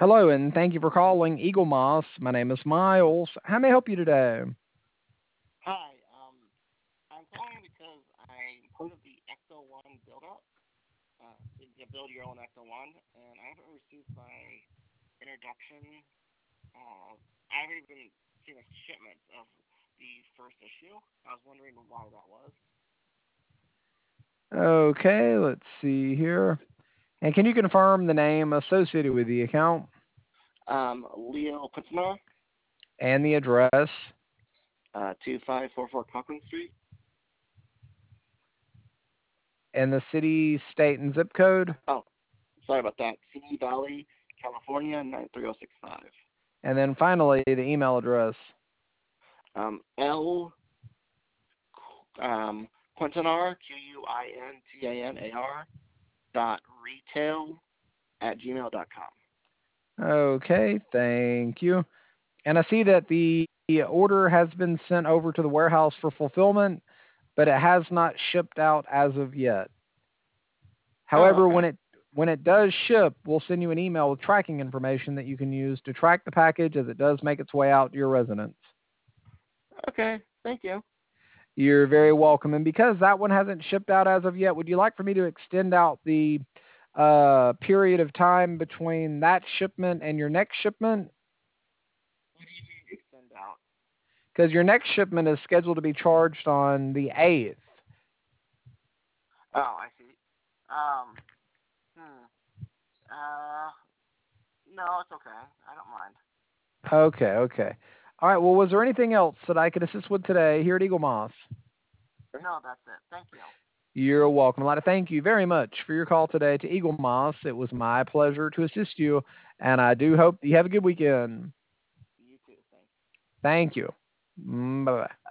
Hello, and thank you for calling Eagle Moss. My name is Miles. How may I help you today? Hi, I'm calling because I included the Ecto One build up, to build your own Ecto One, and I haven't received my introduction. Uh, I haven't even seen a shipment of the first issue. I was wondering why that was. Okay, let's see here. And can you confirm the name associated with the account Leo Putzma, and the address 2544 Cochrane Street. and the city, state, and zip code? Oh, sorry about that. Sea Valley, California, 93065. And then finally, the email address. L Quintanar, Quintanar .retail@gmail.com. Okay, thank you. And I see that the order has been sent over to the warehouse for fulfillment, but it has not shipped out as of yet. Oh, However, okay. when it does ship, we'll send you an email with tracking information that you can use to track the package as it does make its way out to your residence. Okay, thank you. You're very welcome. And because that one hasn't shipped out as of yet, would you like for me to extend out the period of time between that shipment and your next shipment? What do you mean extend out? Because your next shipment is scheduled to be charged on the 8th. Oh, I see. Um, hmm. Uh, no, it's okay. I don't mind. Okay, okay. All right, well, was there anything else that I could assist with today here at Eagle Moss? No, that's it. Thank you. You're welcome. I'd like to thank you very much for your call today to Eagle Moss. It was my pleasure to assist you, and I do hope you have a good weekend. You too. Thanks. Thank you. Bye bye.